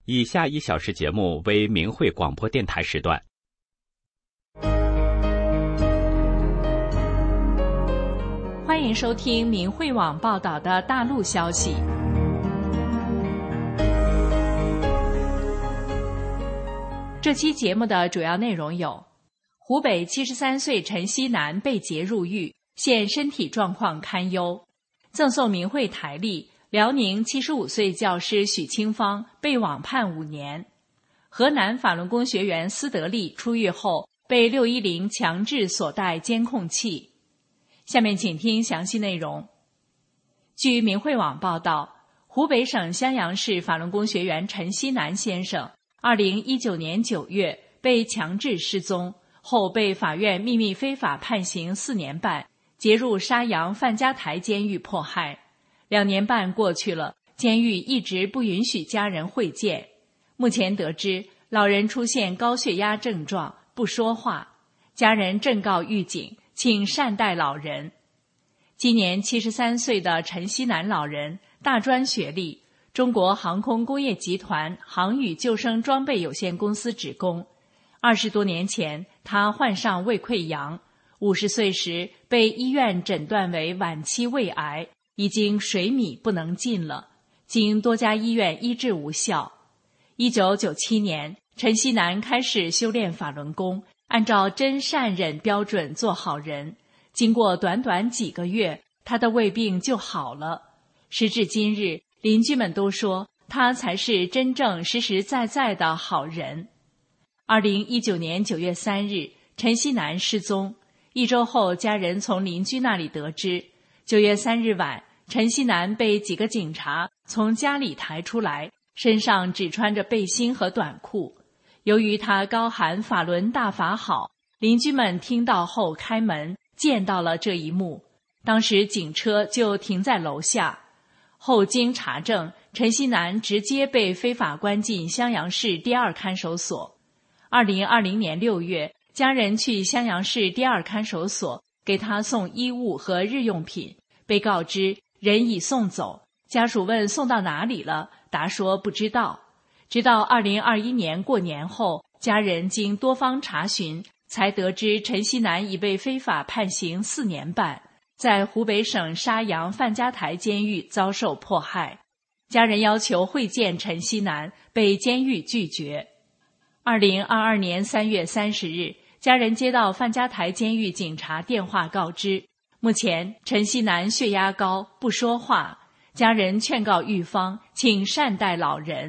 以下1小时节目为明慧广播电台时段。 欢迎收听明慧网报道的大陆消息。这期节目的主要内容有：湖北73岁陈锡南被劫入狱，现身体状况堪忧；赠送明慧台历，辽宁75岁教师许清芳被网判5年；河南法轮功学员斯德利出狱后被610强制锁带监控器。下面请听详细内容。据明慧网报道，湖北省襄阳市法轮功学员陈锡南先生2019年9月被强制失踪，后被法院秘密非法判刑4年半，劫入沙洋范家台监狱迫害。2年半过去了，监狱一直不允许家人会见。目前得知，老人出现高血压症状，不说话，家人正告狱警，请善待老人。今年73岁的陈锡南老人，大专学历，中国航空工业集团航宇救生装备有限公司职工。20多年前，他患上胃溃疡，50岁时被医院诊断为晚期胃癌，已经水米不能进了，经多家医院医治无效。1997年，陈锡南开始修炼法轮功，按照真善忍标准做好人。经过短短几个月，他的胃病就好了。时至今日，邻居们都说他才是真正实实在在的好人。2019年9月3日，陈锡南失踪。1周后，家人从邻居那里得知，9月3日晚，陈锡南被几个警察从家里抬出来，身上只穿着背心和短裤。由于他高喊法轮大法好，邻居们听到后开门，见到了这一幕。当时警车就停在楼下。后经查证，陈锡南直接被非法关进襄阳市第2看守所。2020年6月，家人去襄阳市第2看守所给他送衣物和日用品，被告知人已送走。家属问送到哪里了，答说不知道。直到2021年过年后，家人经多方查询，才得知陈锡南已被非法判刑4年半，在湖北省沙洋范家台监狱遭受迫害。家人要求会见陈锡南，被监狱拒绝。2022年3月30日，家人接到范家台监狱警察电话告知，目前陈锡南血压高，不说话，家人劝告狱方，请善待老人。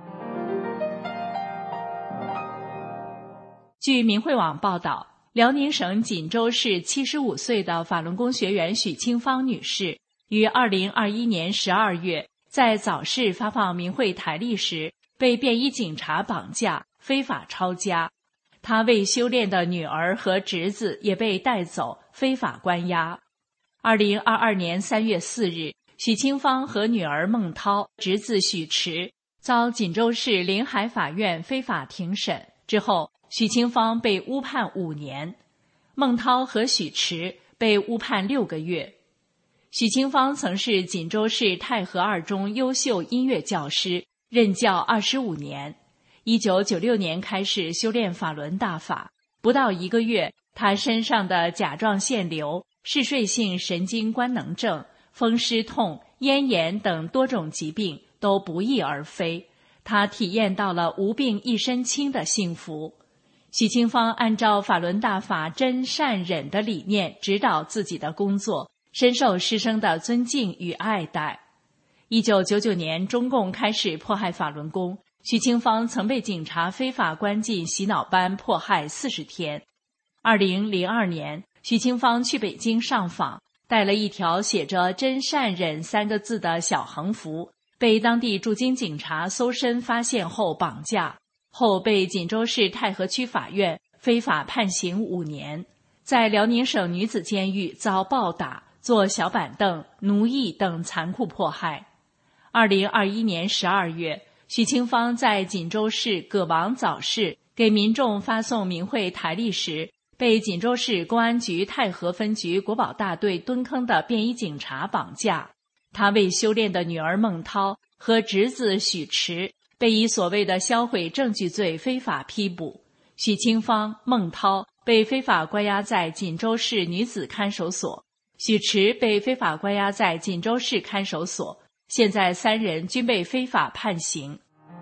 据明慧网报道，辽宁省锦州市75岁的法轮功学员许清芳女士于2021年12月在早市发放明慧台历时，被便衣警察绑架，非法抄家。她未修炼的女儿和侄子也被带走，非法关押。2022年3月4日，许清芳和女儿孟涛、侄子许池遭锦州市临海法院非法庭审之后，许清芳被误判5年，孟涛和许池被误判6个月。许清芳曾是锦州市太和二中优秀音乐教师，任教25年。1996年开始修炼法轮大法，不到1个月，他身上的甲状腺瘤、嗜睡性神经官能症、风湿痛、咽炎等多种疾病都不翼而飞，他体验到了无病一身轻的幸福。许清芳按照法轮大法真善忍的理念指导自己的工作，深受师生的尊敬与爱戴。1999年，中共开始迫害法轮功，许清芳曾被警察非法关进洗脑班迫害40天。2002年，许清芳去北京上访，带了一条写着真善忍3个字的小横幅，被当地驻京警察搜身发现后绑架，后被锦州市太和区法院非法判刑5年，在辽宁省女子监狱遭暴打、坐小板凳、奴役等残酷迫害。2021年12月，许清芳在锦州市葛王早市给民众发送明慧台历时，被锦州市公安局太和分局国保大队蹲坑的便衣警察绑架。他未修炼的女儿孟涛和侄子许池被以所谓的销毁证据罪非法批捕。许清芳、孟涛被非法关押在锦州市女子看守所，许池被非法关押在锦州市看守所，现在3人均被非法判刑。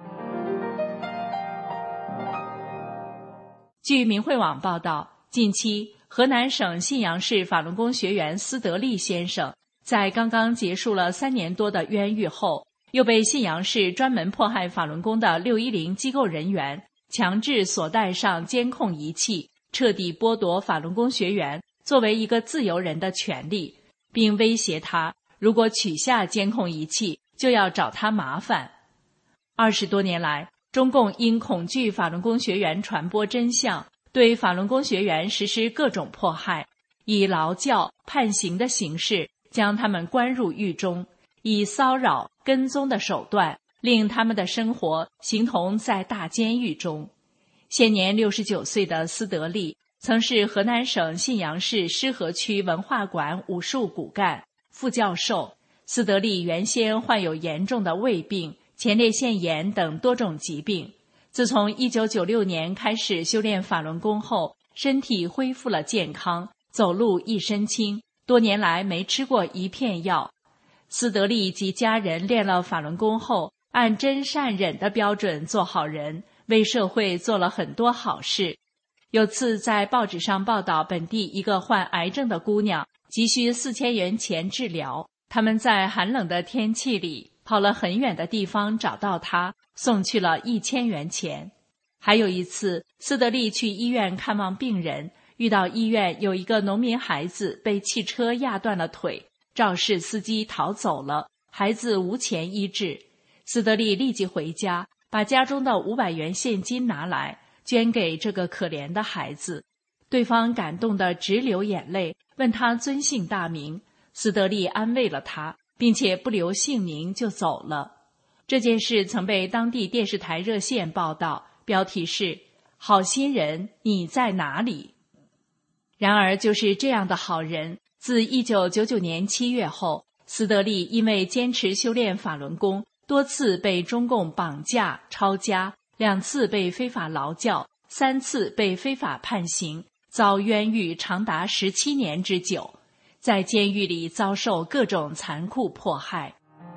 据明慧网报道，近期河南省信阳市法轮功学员斯德利先生在刚刚结束了3年多的冤狱后，又被信阳市专门迫害法轮功的610机构人员强制所带上监控仪器，彻底剥夺法轮功学员作为一个自由人的权利，并威胁他如果取下监控仪器就要找他麻烦。20多年来，中共因恐惧法轮功学员传播真相，对法轮功学员实施各种迫害，以劳教、判刑的形式将他们关入狱中，以骚扰、跟踪的手段令他们的生活形同在大监狱中。现年69岁的斯德利曾是河南省信阳市施河区文化馆武术骨干、副教授。斯德利原先患有严重的胃病、前列腺炎等多种疾病，自从1996年开始修炼法轮功后，身体恢复了健康，走路一身轻，多年来没吃过一片药。斯德利及家人练了法轮功后，按真善忍的标准做好人，为社会做了很多好事。有次在报纸上报道本地一个患癌症的姑娘急需4000元钱治疗，他们在寒冷的天气里跑了很远的地方找到她，送去了1000元钱。还有一次，斯德利去医院看望病人，遇到医院有一个农民孩子被汽车压断了腿，肇事司机逃走了，孩子无钱医治。斯德利立即回家，把家中的500元现金拿来，捐给这个可怜的孩子。对方感动得直流眼泪，问他尊姓大名。斯德利安慰了他，并且不留姓名就走了。这件事曾被当地电视台热线报道，标题是“好心人，你在哪里？”然而就是这样的好人，自1999年7月后，斯德利因为坚持修炼法轮功，多次被中共绑架、抄家，2次被非法劳教，3次被非法判刑，遭冤狱长达17年之久，在监狱里遭受各种残酷迫害。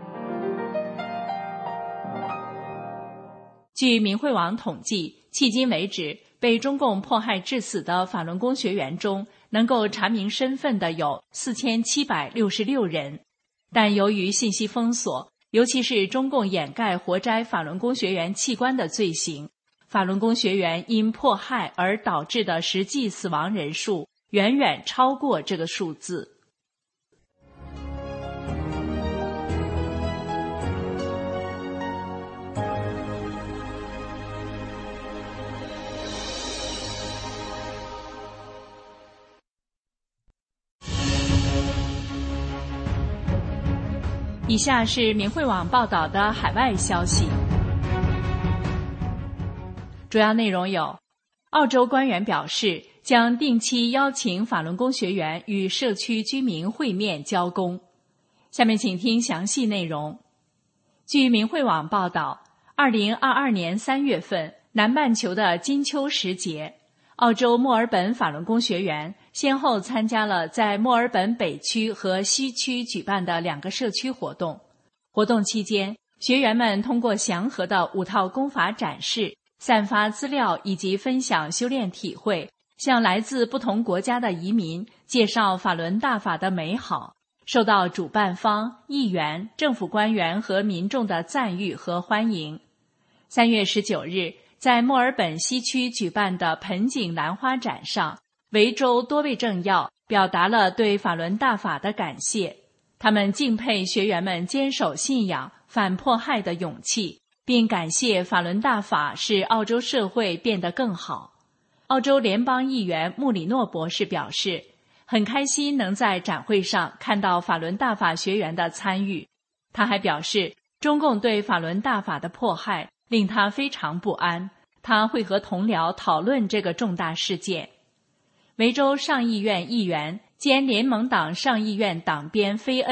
据明慧网统计，迄今为止，被中共迫害致死的法轮功学员中，能够查明身份的有4766人。但由于信息封锁，尤其是中共掩盖活摘法轮功学员器官的罪行，法轮功学员因迫害而导致的实际死亡人数远远超过这个数字。以下是明慧网报道的海外消息，主要内容有：澳洲官员表示将定期邀请法轮功学员与社区居民会面交功。下面请听详细内容。据明慧网报道，2022年3月份，南半球的金秋时节，澳洲墨尔本法轮功学员先后参加了在墨尔本北区和西区举办的2个社区活动。活动期间，学员们通过祥和的5套功法展示、散发资料以及分享修炼体会，向来自不同国家的移民介绍法轮大法的美好，受到主办方、议员、政府官员和民众的赞誉和欢迎。3月19日，在墨尔本西区举办的盆景兰花展上，维州多位政要表达了对法轮大法的感谢，他们敬佩学员们坚守信仰、反迫害的勇气，并感谢法轮大法使澳洲社会变得更好。澳洲联邦议员穆里诺博士表示，很开心能在展会上看到法轮大法学员的参与。他还表示，中共对法轮大法的迫害令他非常不安，他会和同僚讨论这个重大事件。维州上议院议员兼联盟党上议院党鞭菲恩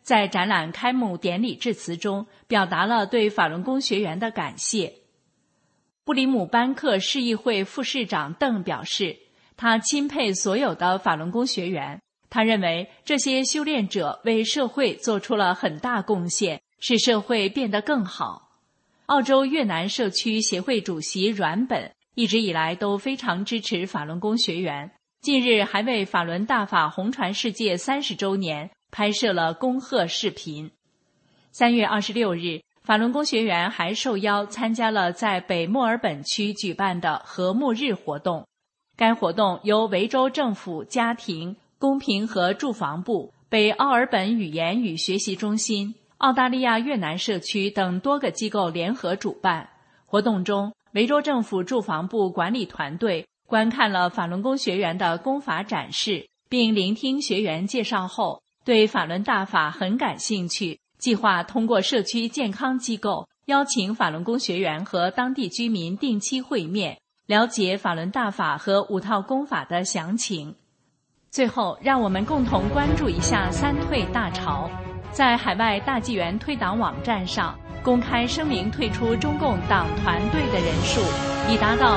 在展览开幕典礼致辞中表达了对法轮功学员的感谢。布里姆班克市议会副市长邓表示，他钦佩所有的法轮功学员，他认为这些修炼者为社会做出了很大贡献，使社会变得更好。澳洲越南社区协会主席阮本一直以来都非常支持法轮功学员，近日还为法轮大法红传世界30周年拍摄了恭贺视频。3月26日，法轮功学员还受邀参加了在北墨尔本区举办的和睦日活动。该活动由维州政府家庭、公平和住房部、北奥尔本语言与学习中心、澳大利亚越南社区等多个机构联合主办。活动中，维州政府住房部管理团队观看了法轮功学员的功法展示，并聆听学员介绍后，对法轮大法很感兴趣，计划通过社区健康机构邀请法轮功学员和当地居民定期会面，了解法轮大法和5套功法的详情。最后，让我们共同关注一下三退大潮。在海外大纪元退党网站上，公开声明退出中共党团队的人数已达到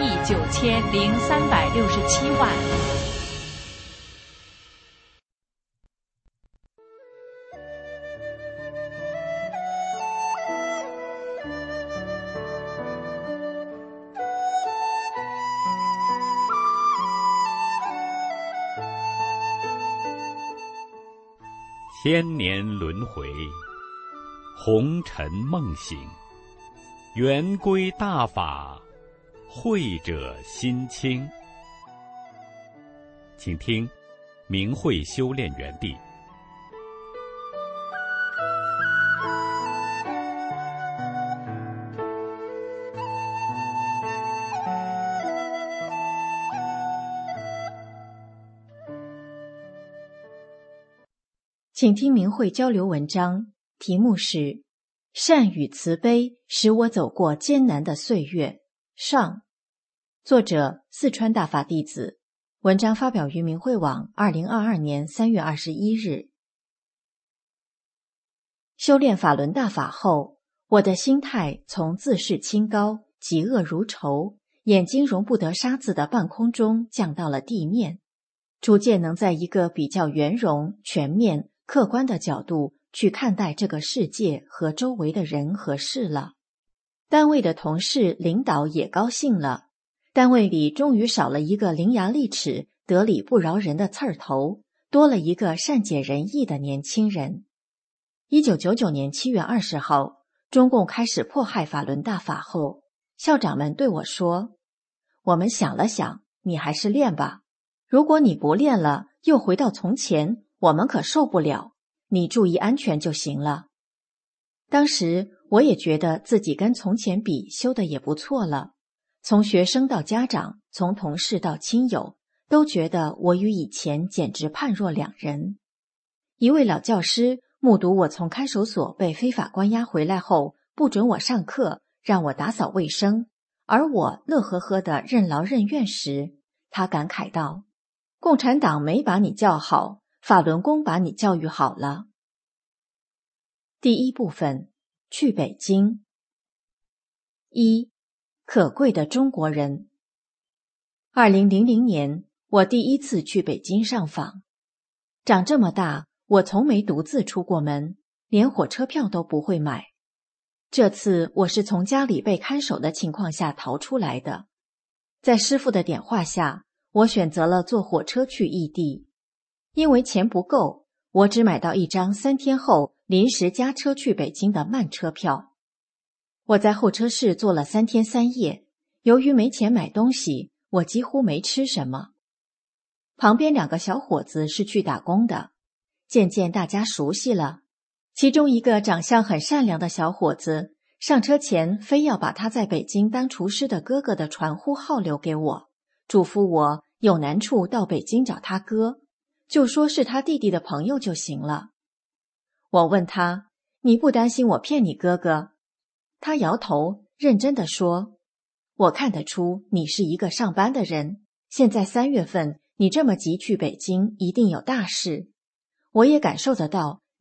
3.9367万。 千年轮回，红尘梦醒，圆归大法，慧者心清。请听明慧修炼园地。 请听明慧交流文章，题目是善与慈悲使我走过艰难的岁月上，作者四川大法弟子，文章发表于明慧网2022年3月21日。修炼法轮大法后，我的心态从自视清高、嫉恶如仇、眼睛容不得沙子的半空中降到了地面，逐渐能在一个比较圆融、全面、客观的角度去看待这个世界和周围的人和事了。单位的同事、领导也高兴了，单位里终于少了一个伶牙俐齿、得理不饶人的刺儿头，多了一个善解人意的年轻人。1999年7月20号，中共开始迫害法轮大法后，校长们对我说，我们想了想，你还是练吧，如果你不练了，又回到从前，我们可受不了，你注意安全就行了。当时我也觉得自己跟从前比修得也不错了，从学生到家长，从同事到亲友，都觉得我与以前简直判若两人。一位老教师目睹我从看守所被非法关押回来后，不准我上课，让我打扫卫生，而我乐呵呵地任劳任怨时，他感慨道，共产党没把你教好，法轮功把你教育好了。第一部分，去北京。一，可贵的中国人。2000年，我第一次去北京上访。长这么大，我从没独自出过门，连火车票都不会买。这次我是从家里被看守的情况下逃出来的。在师父的点化下，我选择了坐火车去异地。因为钱不够，我只买到一张3天后临时加车去北京的慢车票。我在候车室坐了3天3夜，由于没钱买东西，我几乎没吃什么。旁边2个小伙子是去打工的，渐渐大家熟悉了。其中一个长相很善良的小伙子，上车前非要把他在北京当厨师的哥哥的传呼号留给我，嘱咐我有难处到北京找他哥，就说是他弟弟的朋友就行了。我问他，你不担心我骗你哥哥？他摇头，认真地说，我看得出你是一个上班的人，现在3月份，你这么急去北京，一定有大事。我也感受得到，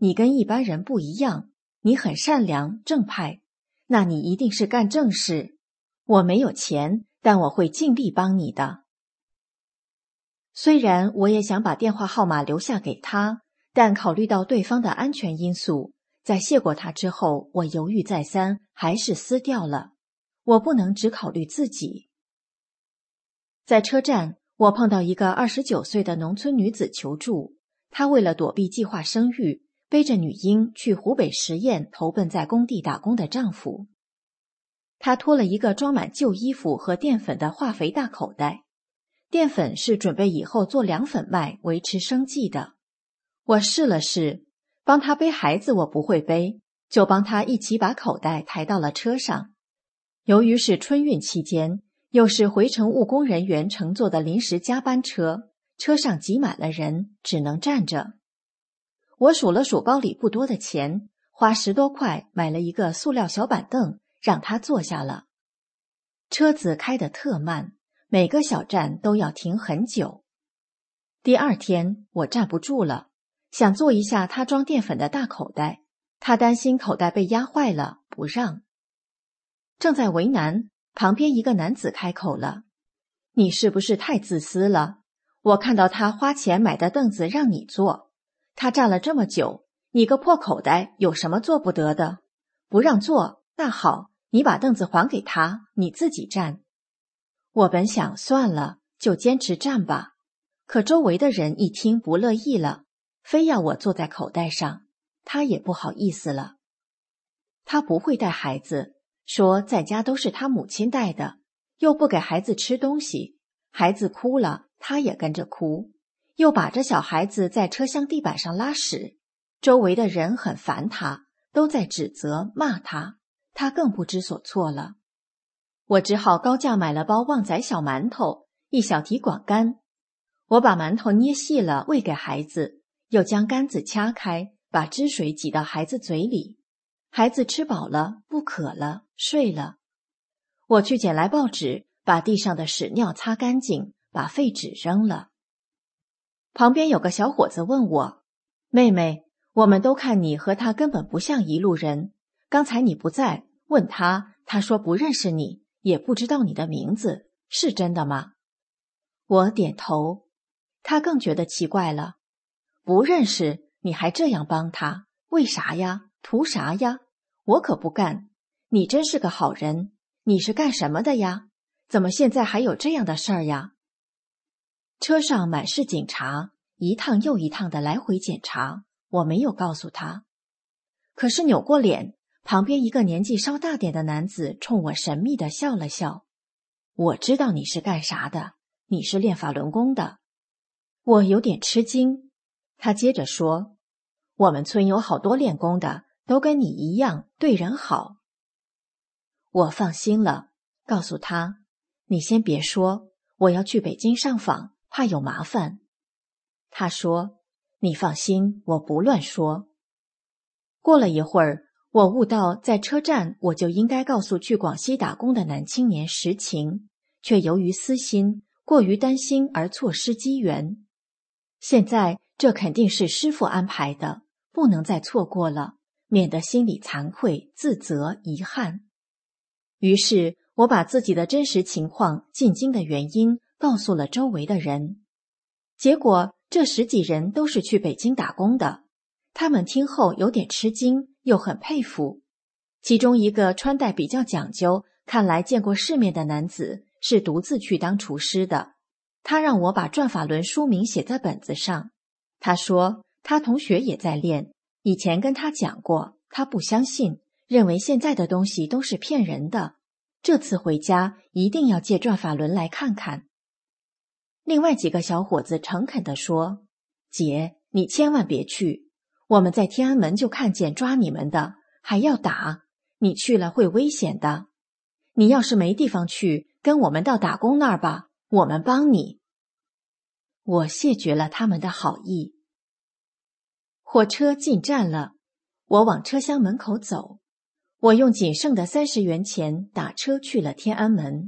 你跟一般人不一样，你很善良正派，那你一定是干正事。我没有钱，但我会尽力帮你的。”虽然我也想把电话号码留下给他，但考虑到对方的安全因素，在谢过他之后，我犹豫再三，还是撕掉了。我不能只考虑自己。在车站，我碰到一个29岁的农村女子求助，她为了躲避计划生育，背着女婴去湖北十堰投奔在工地打工的丈夫。她拖了一个装满旧衣服和淀粉的化肥大口袋，淀粉是准备以后做凉粉卖维持生计的。我试了试，帮她背孩子我不会背，就帮她一起把口袋抬到了车上。由于是春运期间，又是回城务工人员乘坐的临时加班车，车上挤满了人，只能站着。我数了数包里不多的钱，花10多块买了一个塑料小板凳，让他坐下了。车子开得特慢，每个小站都要停很久。第二天我站不住了，想坐一下他装淀粉的大口袋，他担心口袋被压坏了，不让。正在为难，旁边一个男子开口了：“你是不是太自私了？我看到他花钱买的凳子让你坐，他站了这么久，你个破口袋有什么做不得的？不让坐，那好，你把凳子还给他，你自己站。”我本想算了，就坚持站吧，可周围的人一听不乐意了，非要我坐在口袋上，他也不好意思了。他不会带孩子，说在家都是他母亲带的，又不给孩子吃东西，孩子哭了他也跟着哭，又把着小孩子在车厢地板上拉屎，周围的人很烦他，都在指责骂他，他更不知所措了。我只好高价买了包旺仔小馒头，一小提管干。我把馒头捏细了喂给孩子，又将干子掐开，把汁水挤到孩子嘴里。孩子吃饱了，不渴了，睡了。我去捡来报纸，把地上的屎尿擦干净，把废纸扔了。旁边有个小伙子问我：“妹妹，我们都看你和他根本不像一路人，刚才你不在，问他，他说不认识你，也不知道你的名字，是真的吗？”我点头。他更觉得奇怪了：“不认识，你还这样帮他，为啥呀？图啥呀？我可不干！你真是个好人，你是干什么的呀？怎么现在还有这样的事儿呀？”车上满是警察，一趟又一趟的来回检查，我没有告诉他。可是扭过脸，旁边一个年纪稍大点的男子冲我神秘地笑了笑：“我知道你是干啥的，你是练法轮功的。”我有点吃惊。他接着说：“我们村有好多练功的，都跟你一样，对人好。”我放心了，告诉他：“你先别说，我要去北京上访，怕有麻烦。”他说：“你放心，我不乱说。”过了一会儿，我悟到在车站我就应该告诉去广西打工的男青年实情，却由于私心，过于担心而错失机缘。现在这肯定是师父安排的，不能再错过了，免得心里惭愧、自责、遗憾。于是我把自己的真实情况、进京的原因告诉了周围的人。结果这10几人都是去北京打工的，他们听后有点吃惊，又很佩服。其中一个穿戴比较讲究，看来见过世面的男子是独自去当厨师的。他让我把转法轮书名写在本子上。他说他同学也在练，以前跟他讲过，他不相信，认为现在的东西都是骗人的。这次回家一定要借转法轮来看看。另外几个小伙子诚恳地说：“姐，你千万别去，我们在天安门就看见抓你们的，还要打，你去了会危险的。你要是没地方去，跟我们到打工那儿吧，我们帮你。”我谢绝了他们的好意。火车进站了，我往车厢门口走。我用仅剩的30元钱打车去了天安门。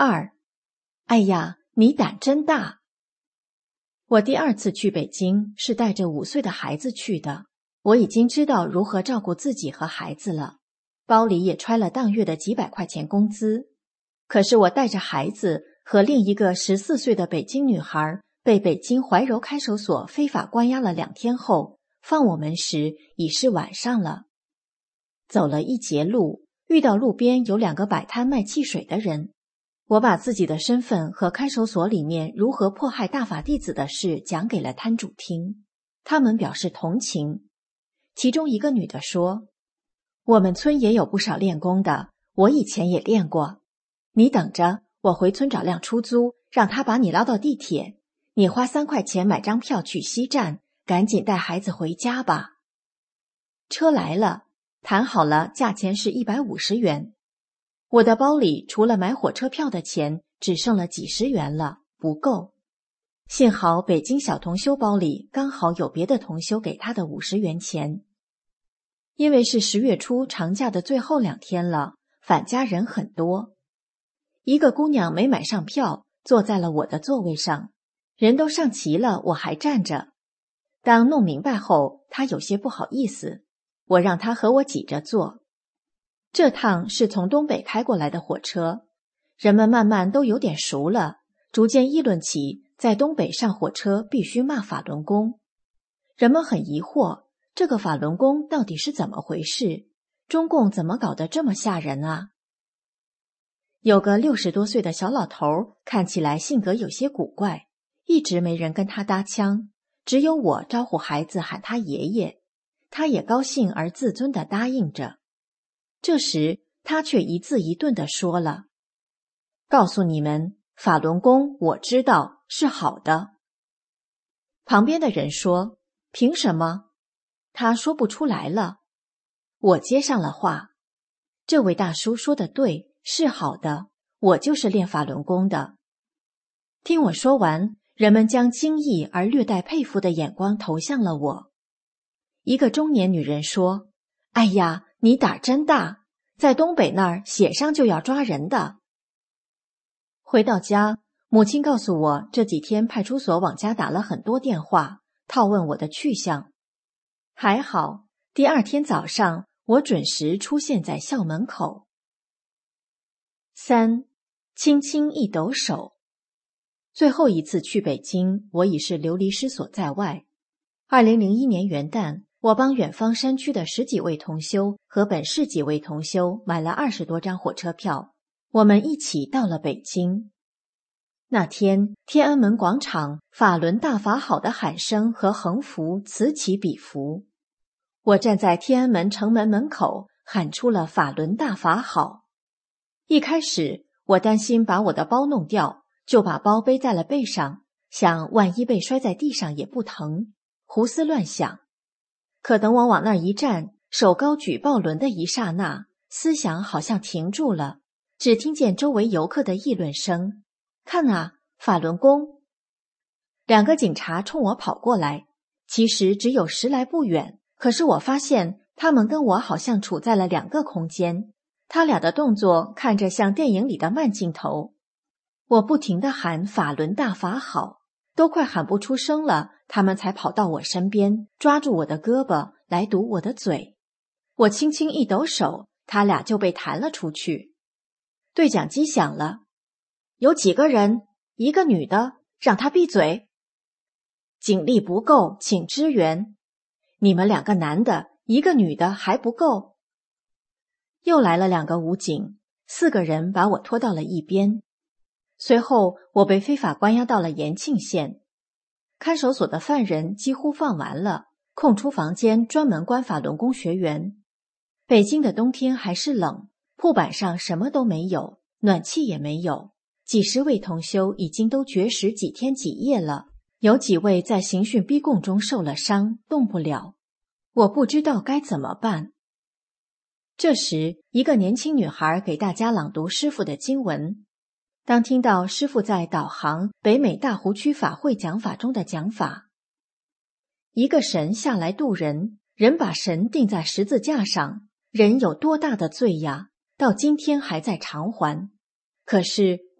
2。哎呀，你胆真大！我第2次去北京是带着5岁的孩子去的，我已经知道如何照顾自己和孩子了，包里也揣了当月的几百块钱工资。可是我带着孩子和另一个14岁的北京女孩被北京怀柔看守所非法关押了2天后，放我们时已是晚上了。走了一截路，遇到路边有2个摆摊卖汽水的人，我把自己的身份和看守所里面如何迫害大法弟子的事讲给了摊主听，他们表示同情。其中一个女的说，我们村也有不少练功的，我以前也练过。你等着，我回村找辆出租，让他把你捞到地铁，你花3块钱买张票去西站，赶紧带孩子回家吧。车来了，谈好了，价钱是150元。我的包里除了买火车票的钱，只剩了几十元了，不够。幸好北京小同修包里刚好有别的同修给他的50元钱。因为是10月初长假的最后2天了，返家人很多。一个姑娘没买上票，坐在了我的座位上，人都上齐了，我还站着。当弄明白后，她有些不好意思，我让她和我挤着坐。这趟是从东北开过来的火车，人们慢慢都有点熟了，逐渐议论起在东北上火车必须骂法轮功。人们很疑惑，这个法轮功到底是怎么回事？中共怎么搞得这么吓人啊？有个60多岁的小老头，看起来性格有些古怪，一直没人跟他搭腔，只有我招呼孩子喊他爷爷，他也高兴而自尊地答应着。这时他却一字一顿地说了，告诉你们，法轮功我知道是好的。旁边的人说，凭什么？他说不出来了。我接上了话，这位大叔说的对，是好的，我就是练法轮功的。听我说完，人们将惊异而略带佩服的眼光投向了我。一个中年女人说，哎呀，你胆真大，在东北那儿写上就要抓人的。回到家，母亲告诉我，这几天派出所往家打了很多电话，套问我的去向。还好，第2天早上，我准时出现在校门口。3. 轻轻一抖手。最后一次去北京，我已是流离失所在外。2001年元旦，我帮远方山区的10几位同修和本市几位同修买了20多张火车票，我们一起到了北京。那天，天安门广场法轮大法好的喊声和横幅此起彼伏。我站在天安门城门门口，喊出了法轮大法好。一开始，我担心把我的包弄掉，就把包背在了背上，想万一被摔在地上也不疼，胡思乱想。可等我往那儿一站，手高举抱轮的一刹那，思想好像停住了，只听见周围游客的议论声，看啊，法轮功。2个警察冲我跑过来，其实只有10来步远，可是我发现他们跟我好像处在了2个空间，他俩的动作看着像电影里的慢镜头。我不停地喊法轮大法好，都快喊不出声了，他们才跑到我身边，抓住我的胳膊来堵我的嘴。我轻轻一抖手，他俩就被弹了出去。对讲机响了，有几个人？1个女的，让她闭嘴。警力不够，请支援。你们2个男的，1个女的还不够。又来了2个武警，4个人把我拖到了一边。随后我被非法关押到了延庆县。看守所的犯人几乎放完了，空出房间专门关法轮功学员。北京的冬天还是冷，铺板上什么都没有，暖气也没有。几十位同修已经都绝食几天几夜了，有几位在刑讯逼供中受了伤，动不了。我不知道该怎么办。这时，一个年轻女孩给大家朗读师父的经文。当听到师父在导航北美大湖区法会讲法中的讲法，一个神下来渡人，人把神钉在十字架上，人有多大的罪呀，到今天还在偿还。可是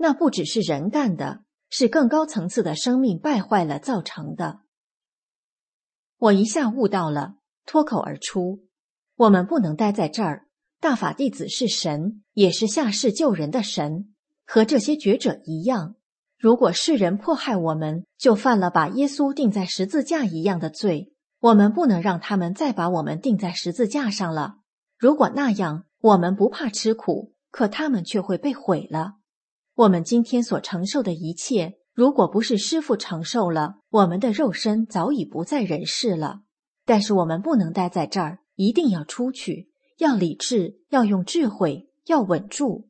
那不只是人干的，是更高层次的生命败坏了造成的。我一下悟到了，脱口而出：我们不能待在这儿，大法弟子是神，也是下世救人的神，和这些觉者一样。如果世人迫害我们，就犯了把耶稣钉在十字架一样的罪，我们不能让他们再把我们钉在十字架上了。如果那样，我们不怕吃苦，可他们却会被毁了。我们今天所承受的一切，如果不是师父承受了，我们的肉身早已不在人世了。但是我们不能待在这儿，一定要出去，要理智，要用智慧，要稳住。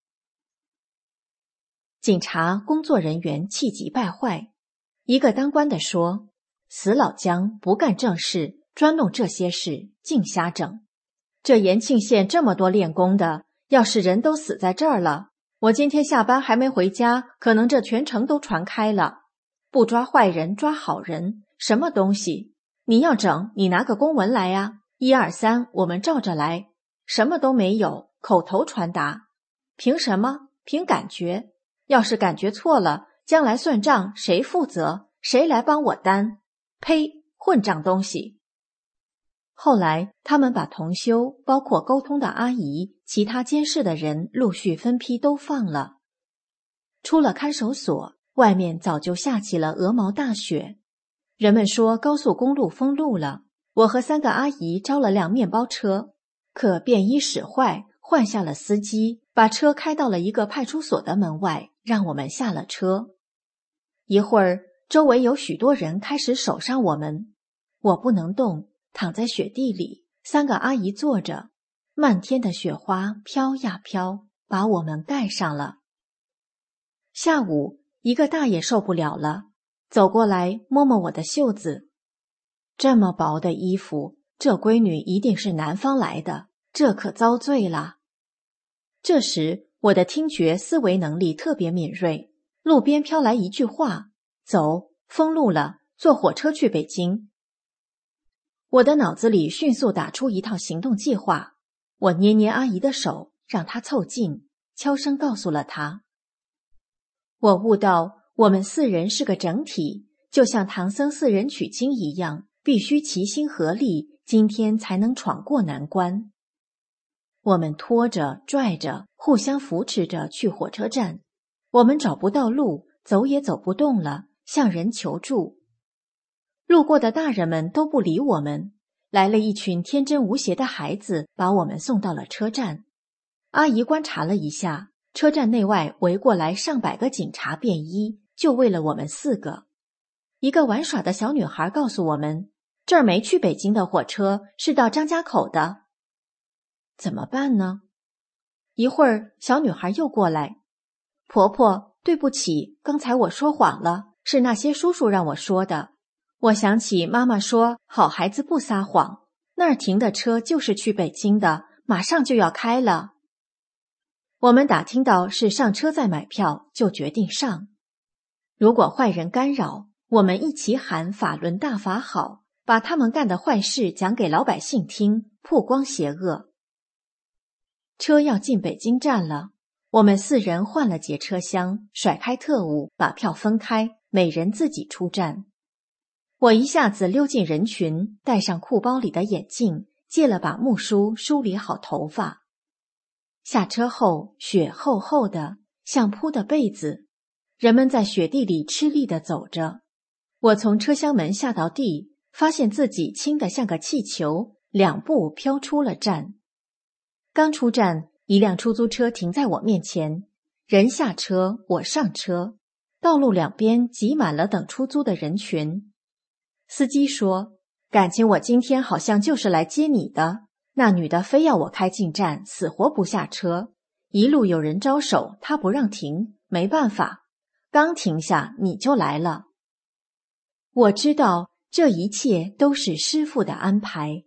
警察工作人员气急败坏，一个当官的说：死老姜不干正事，专弄这些事，净瞎整。这延庆县这么多练功的，要是人都死在这儿了，我今天下班还没回家，可能这全城都传开了。不抓坏人，抓好人，什么东西？你要整，你拿个公文来呀，1、2、3，我们照着来。什么都没有，口头传达。凭什么？凭感觉。要是感觉错了，将来算账谁负责？谁来帮我担？呸！混账东西！后来他们把同修，包括沟通的阿姨，其他监视的人陆续分批都放了。出了看守所，外面早就下起了鹅毛大雪。人们说高速公路封路了，我和3个阿姨招了辆面包车，可便衣使坏，换下了司机，把车开到了一个派出所的门外，让我们下了车。一会儿，周围有许多人开始守上我们。我不能动，躺在雪地里，3个阿姨坐着，漫天的雪花飘呀飘，把我们盖上了。下午，一个大爷受不了了，走过来摸摸我的袖子。这么薄的衣服，这闺女一定是南方来的，这可遭罪了。这时，我的听觉思维能力特别敏锐，路边飘来一句话：走，封路了，坐火车去北京。我的脑子里迅速打出一套行动计划。我捏捏阿姨的手，让她凑近，悄声告诉了她。我悟到，我们4人是个整体，就像唐僧4人取经一样，必须齐心合力，今天才能闯过难关。我们拖着拽着，互相扶持着去火车站。我们找不到路，走也走不动了，向人求助。路过的大人们都不理我们，来了一群天真无邪的孩子，把我们送到了车站。阿姨观察了一下，车站内外围过来上百个警察便衣，就为了我们4个。一个玩耍的小女孩告诉我们，这儿没去北京的火车，是到张家口的。怎么办呢？一会儿，小女孩又过来，婆婆，对不起，刚才我说谎了，是那些叔叔让我说的。我想起妈妈说，好孩子不撒谎，那儿停的车就是去北京的，马上就要开了。我们打听到是上车再买票，就决定上。如果坏人干扰，我们一起喊法轮大法好，把他们干的坏事讲给老百姓听，曝光邪恶。车要进北京站了，我们4人换了节车厢，甩开特务，把票分开，每人自己出站。我一下子溜进人群，戴上裤包里的眼镜，借了把木梳梳理好头发。下车后，雪厚厚的，像铺的被子，人们在雪地里吃力地走着。我从车厢门下到地，发现自己轻得像个气球，2步飘出了站。刚出站，一辆出租车停在我面前，人下车，我上车，道路两边挤满了等出租的人群。司机说，感情我今天好像就是来接你的，那女的非要我开进站，死活不下车，一路有人招手，她不让停，没办法，刚停下你就来了。我知道这一切都是师父的安排。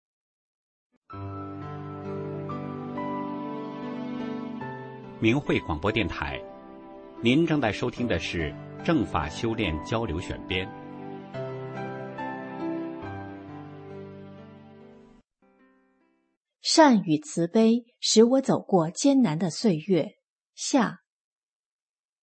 明慧广播电台，您正在收听的是正法修炼交流选编。 善与慈悲使我走过艰难的岁月。下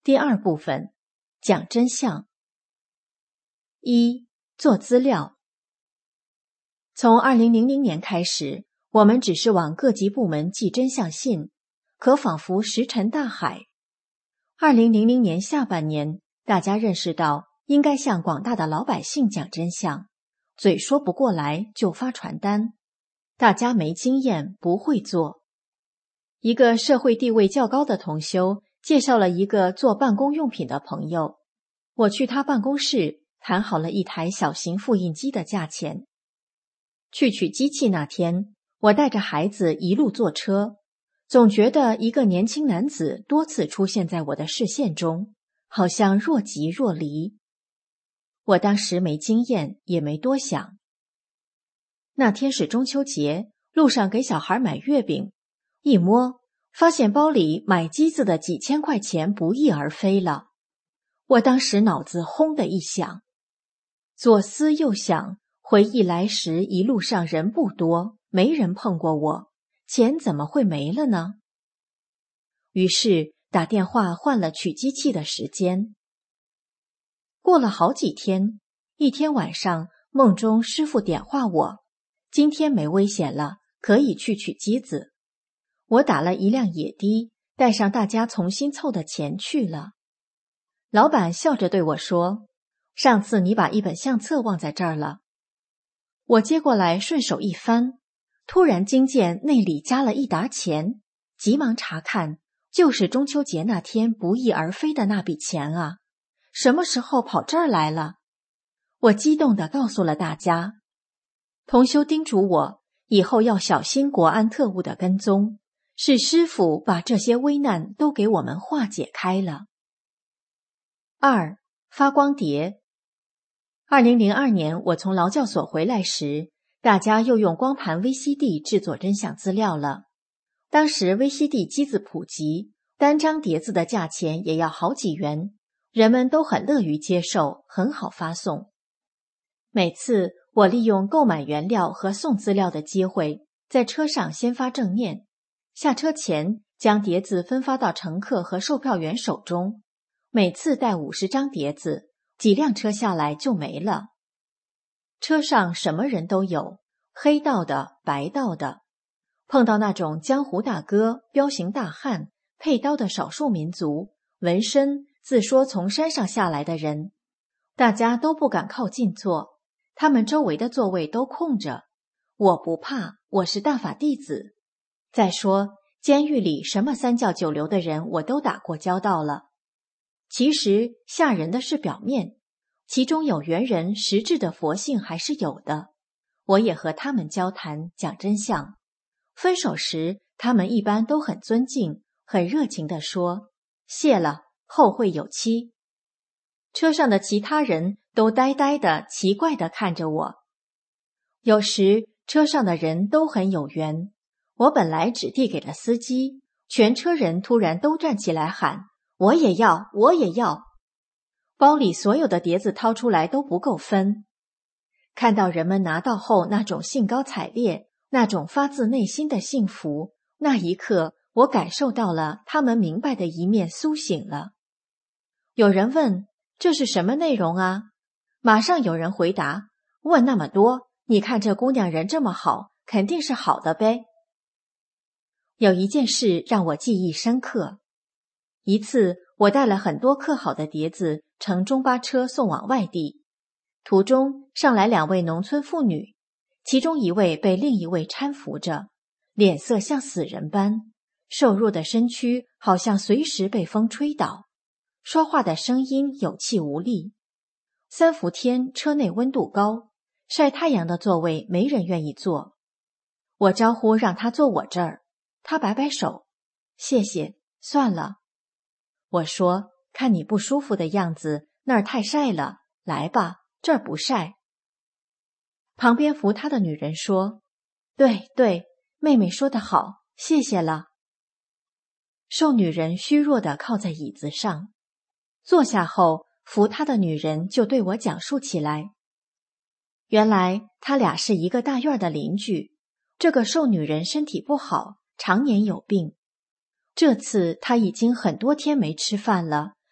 第2部分，讲真相。1. 做资料。从2000年开始，我们只是往各级部门寄真相信，可仿佛石沉大海。2000年下半年，大家认识到应该向广大的老百姓讲真相，嘴说不过来就发传单，大家没经验，不会做。一个社会地位较高的同修介绍了一个做办公用品的朋友，我去他办公室谈好了一台小型复印机的价钱。去取机器那天，我带着孩子一路坐车，总觉得一个年轻男子多次出现在我的视线中，好像若即若离。我当时没经验，也没多想。那天是中秋节，路上给小孩买月饼，一摸发现包里买机子的几千块钱不翼而飞了。我当时脑子轰的一响，左思右想，回忆来时一路上人不多，没人碰过我，钱怎么会没了呢？于是打电话换了取机器的时间。过了好几天，一天晚上梦中师父点化我，今天没危险了，可以去取机子。我打了一辆野的，带上大家重新凑的钱去了。老板笑着对我说，上次你把一本相册忘在这儿了。我接过来顺手一翻，突然惊见那里加了一沓钱，急忙查看，就是中秋节那天不翼而飞的那笔钱啊，什么时候跑这儿来了？我激动地告诉了大家。同修叮嘱我，以后要小心国安特务的跟踪，是师父把这些危难都给我们化解开了。2. 发光碟。2002年我从劳教所回来时，大家又用光盘 VCD 制作真相资料了。当时 VCD 机子普及，单张碟子的价钱也要好几元，人们都很乐于接受，很好发送。每次我利用购买原料和送资料的机会，在车上先发正念，下车前将碟子分发到乘客和售票员手中，每次带50张碟子，几辆车下来就没了。车上什么人都有，黑道的、白道的，碰到那种江湖大哥、彪形大汉、配刀的少数民族、纹身、自说从山上下来的人，大家都不敢靠近坐，他们周围的座位都空着。我不怕，我是大法弟子。再说，监狱里什么三教九流的人我都打过交道了。其实吓人的是表面，其中有缘人实质的佛性还是有的。我也和他们交谈，讲真相。分手时，他们一般都很尊敬，很热情地说：“谢了，后会有期。”车上的其他人都呆呆的、奇怪地看着我。有时车上的人都很有缘，我本来只递给了司机，全车人突然都站起来喊：“我也要，我也要！”包里所有的碟子掏出来都不够分。看到人们拿到后那种兴高采烈，那种发自内心的幸福，那一刻我感受到了他们明白的一面苏醒了。有人问：“这是什么内容啊？”马上有人回答：“问那么多，你看这姑娘人这么好，肯定是好的呗。”有一件事让我记忆深刻。一次我带了很多刻好的碟子乘中巴车送往外地，途中上来2位农村妇女，其中一位被另一位搀扶着，脸色像死人般，瘦弱的身躯好像随时被风吹倒，说话的声音有气无力。3伏天车内温度高，晒太阳的座位没人愿意坐。我招呼让他坐我这儿，他摆摆手：“谢谢，算了。”我说：“看你不舒服的样子，那儿太晒了，来吧，这儿不晒。”旁边扶他的女人说：“对对，妹妹说得好，谢谢了。”瘦女人虚弱地靠在椅子上，坐下后，扶她的女人就对我讲述起来。原来他俩是一个大院的邻居，这个瘦女人身体不好，常年有病。这次她已经很多天没吃饭了，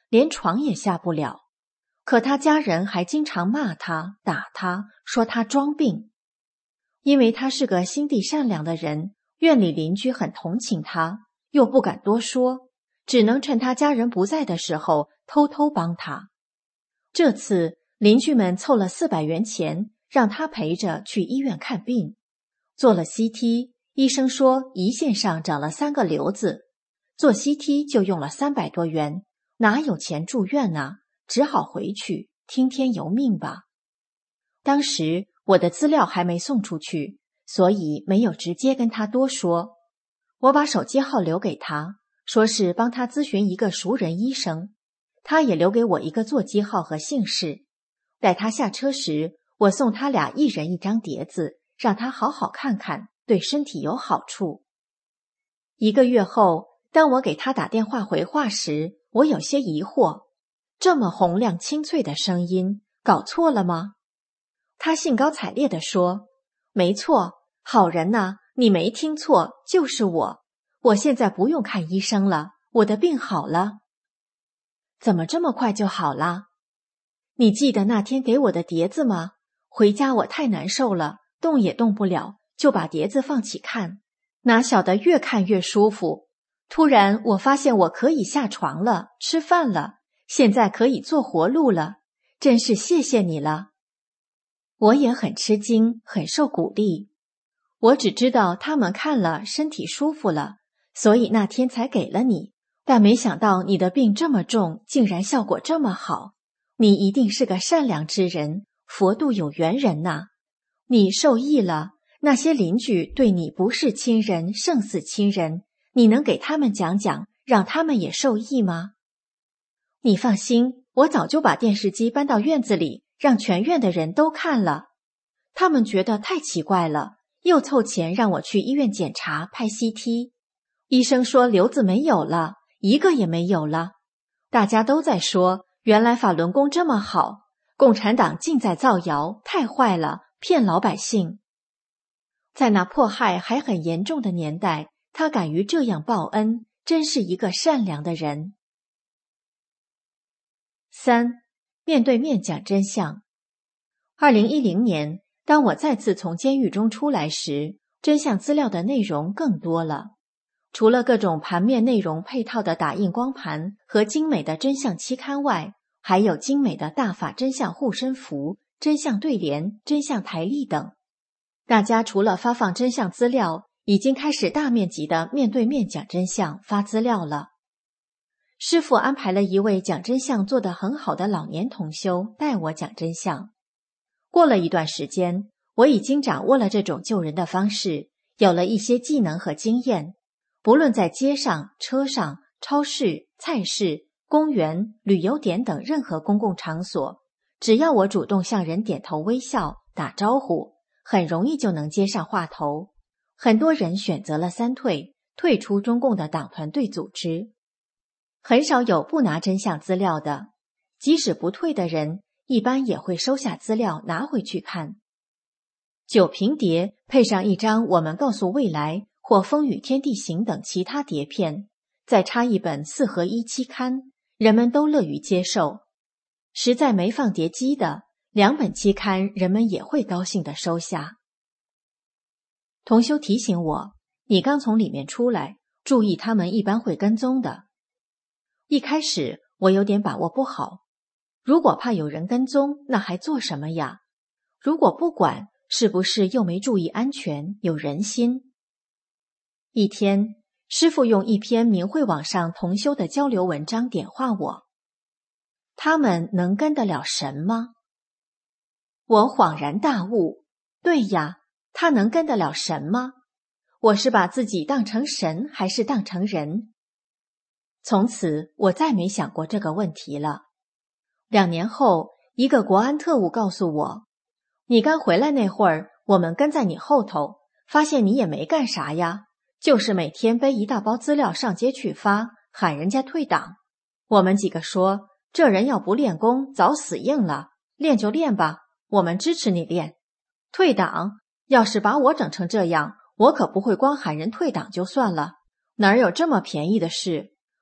连床也下不了。可他家人还经常骂他、打他，说他装病。因为他是个心地善良的人，院里邻居很同情他，又不敢多说，只能趁他家人不在的时候偷偷帮他。这次邻居们凑了400元钱，让他陪着去医院看病。做了 CT， 医生说胰腺上长了3个瘤子，做 CT 就用了300多元，哪有钱住院啊？只好回去，听天由命吧。当时我的资料还没送出去，所以没有直接跟他多说。我把手机号留给他，说是帮他咨询一个熟人医生，他也留给我一个座机号和姓氏。待他下车时，我送他俩一人1张碟子，让他好好看看，对身体有好处。1个月后，当我给他打电话回话时，我有些疑惑，这么洪亮清脆的声音，搞错了吗？他兴高采烈地说，没错，好人呐，你没听错，就是我。我现在不用看医生了，我的病好了。怎么这么快就好了？你记得那天给我的碟子吗？回家我太难受了，动也动不了，就把碟子放起看，哪晓得越看越舒服。突然我发现我可以下床了，吃饭了，现在可以做活路了，真是谢谢你了。我也很吃惊，很受鼓励。我只知道他们看了身体舒服了，所以那天才给了你，但没想到你的病这么重，竟然效果这么好。你一定是个善良之人，佛度有缘人呐。你受益了，那些邻居对你不是亲人胜似亲人，你能给他们讲讲，让他们也受益吗？你放心，我早就把电视机搬到院子里，让全院的人都看了。他们觉得太奇怪了，又凑钱让我去医院检查拍 CT。医生说瘤子没有了，一个也没有了。大家都在说，原来法轮功这么好，共产党尽在造谣，太坏了，骗老百姓。在那迫害还很严重的年代，他敢于这样报恩，真是一个善良的人。3. 面对面讲真相。2010年，当我再次从监狱中出来时，真相资料的内容更多了。除了各种盘面内容配套的打印光盘和精美的真相期刊外，还有精美的大法真相护身符、真相对联、真相台历等。大家除了发放真相资料，已经开始大面积的面对面讲真相、发资料了。师父安排了一位讲真相做得很好的老年同修带我讲真相。过了一段时间，我已经掌握了这种救人的方式，有了一些技能和经验。不论在街上、车上、超市、菜市、公园、旅游点等任何公共场所，只要我主动向人点头微笑、打招呼，很容易就能接上话头。很多人选择了3退，退出中共的党团队组织。很少有不拿真相资料的，即使不退的人，一般也会收下资料拿回去看。酒瓶碟配上一张我们告诉未来或风雨天地行等其他碟片，再插一本4合1期刊，人们都乐于接受。实在没放碟机的，2本期刊人们也会高兴地收下。同修提醒我，你刚从里面出来，注意他们一般会跟踪的。一开始我有点把握不好，如果怕有人跟踪，那还做什么呀？如果不管，是不是又没注意安全，有人心？一天，师父用一篇明慧网上同修的交流文章点化我。他们能跟得了神吗？我恍然大悟，对呀，他能跟得了神吗？我是把自己当成神，还是当成人？从此我再没想过这个问题了。2年后，一个国安特务告诉我，你刚回来那会儿，我们跟在你后头，发现你也没干啥呀，就是每天背一大包资料上街去发，喊人家退党。我们几个说，这人要不练功，早死硬了，练就练吧，我们支持你练。退党，要是把我整成这样，我可不会光喊人退党就算了，哪有这么便宜的事？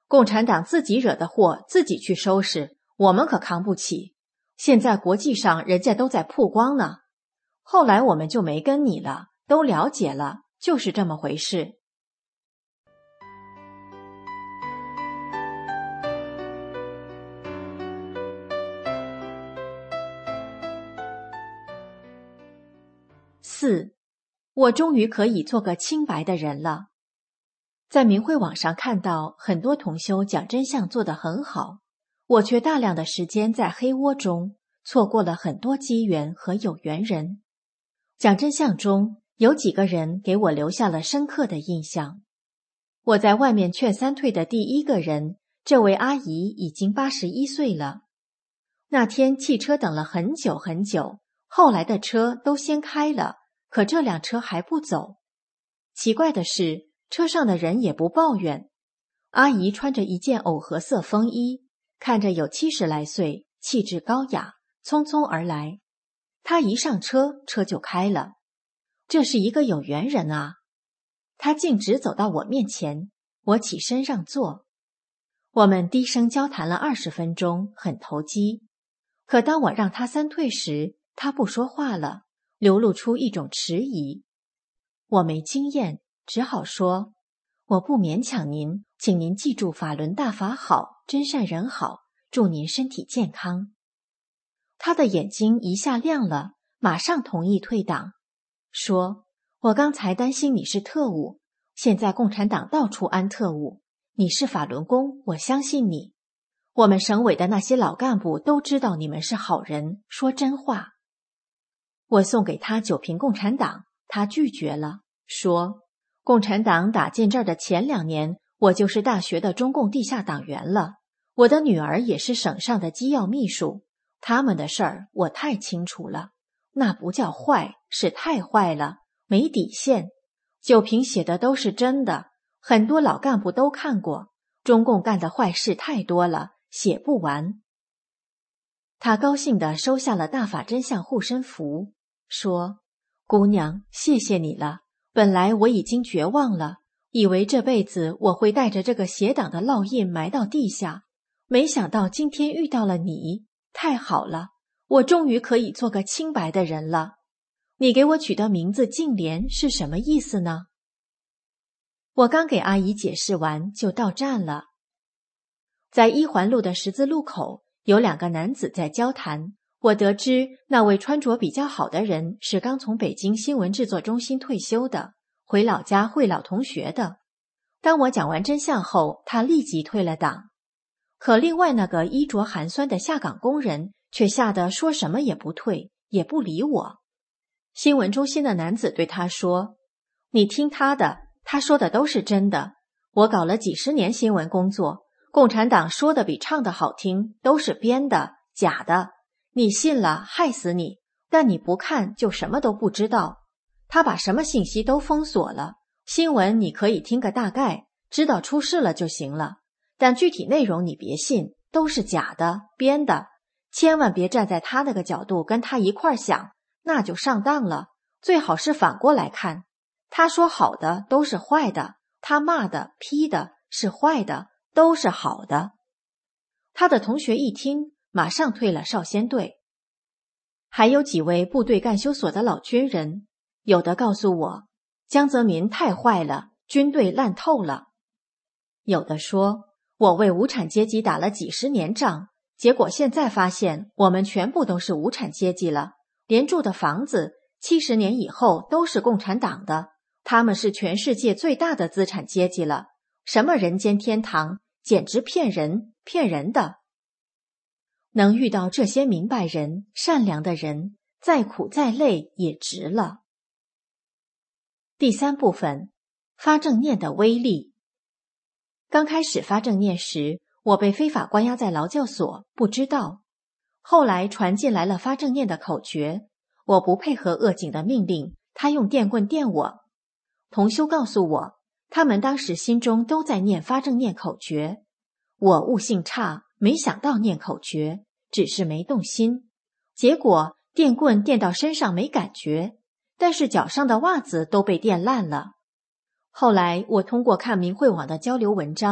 共产党自己惹的祸自己去收拾，我们可扛不起。现在国际上人家都在曝光呢。后来我们就没跟你了，都了解了，就是这么回事。4. 我终于可以做个清白的人了。在明慧网上看到很多同修讲真相做得很好，我却大量的时间在黑窝中，错过了很多机缘和有缘人。讲真相中有几个人给我留下了深刻的印象。我在外面劝三退的第一个人，这位阿姨已经81岁了。那天汽车等了很久很久，后来的车都先开了，可这辆车还不走。奇怪的是，车上的人也不抱怨。阿姨穿着一件藕荷色风衣，看着有70来岁，气质高雅，匆匆而来。她一上车，车就开了。这是一个有缘人啊！她径直走到我面前，我起身让座。我们低声交谈了20分钟，很投机。可当我让她三退时，她不说话了，流露出一种迟疑。我没经验，只好说，我不勉强您，请您记住法轮大法好，真善人好，祝您身体健康。他的眼睛一下亮了，马上同意退党，说，我刚才担心你是特务，现在共产党到处安特务，你是法轮功，我相信你。我们省委的那些老干部都知道你们是好人，说真话。我送给他9瓶共产党，他拒绝了，说，共产党打进这儿的前2年，我就是大学的中共地下党员了，我的女儿也是省上的机要秘书，他们的事儿我太清楚了，那不叫坏，是太坏了，没底线。9瓶写的都是真的，很多老干部都看过，中共干的坏事太多了，写不完。他高兴地收下了大法真相护身符，说，姑娘，谢谢你了，本来我已经绝望了，以为这辈子我会带着这个邪党的烙印埋到地下，没想到今天遇到了你，太好了，我终于可以做个清白的人了。你给我取的名字净莲是什么意思呢？我刚给阿姨解释完就到站了。在1环路的十字路口，有2个男子在交谈，我得知那位穿着比较好的人是刚从北京新闻制作中心退休的，回老家会老同学的。当我讲完真相后，他立即退了党。可另外那个衣着寒酸的下岗工人却吓得说什么也不退，也不理我。新闻中心的男子对他说，你听他的，他说的都是真的，我搞了几10年新闻工作，共产党说的比唱的好听，都是编的，假的，你信了害死你，但你不看就什么都不知道。他把什么信息都封锁了，新闻你可以听个大概，知道出事了就行了，但具体内容你别信，都是假的，编的，千万别站在他那个角度跟他一块儿想，那就上当了，最好是反过来看，他说好的都是坏的，他骂的批的是坏的，都是好的。他的同学一听，马上退了少先队。还有几位部队干休所的老军人，有的告诉我，江泽民太坏了，军队烂透了。有的说，我为无产阶级打了几10年仗，结果现在发现我们全部都是无产阶级了，连住的房子70年以后都是共产党的，他们是全世界最大的资产阶级了，什么人间天堂，简直骗人，骗人的。能遇到这些明白人、善良的人，再苦再累也值了。第3部分，发正念的威力。刚开始发正念时，我被非法关押在劳教所，不知道。后来传进来了发正念的口诀，我不配合恶警的命令，他用电棍电我。同修告诉我，他们当时心中都在念发正念口诀。我悟性差，没想到念口诀，只是没动心。结果电棍电到身上没感觉，但是脚上的袜子都被电烂了。后来我通过看明慧网的交流文章，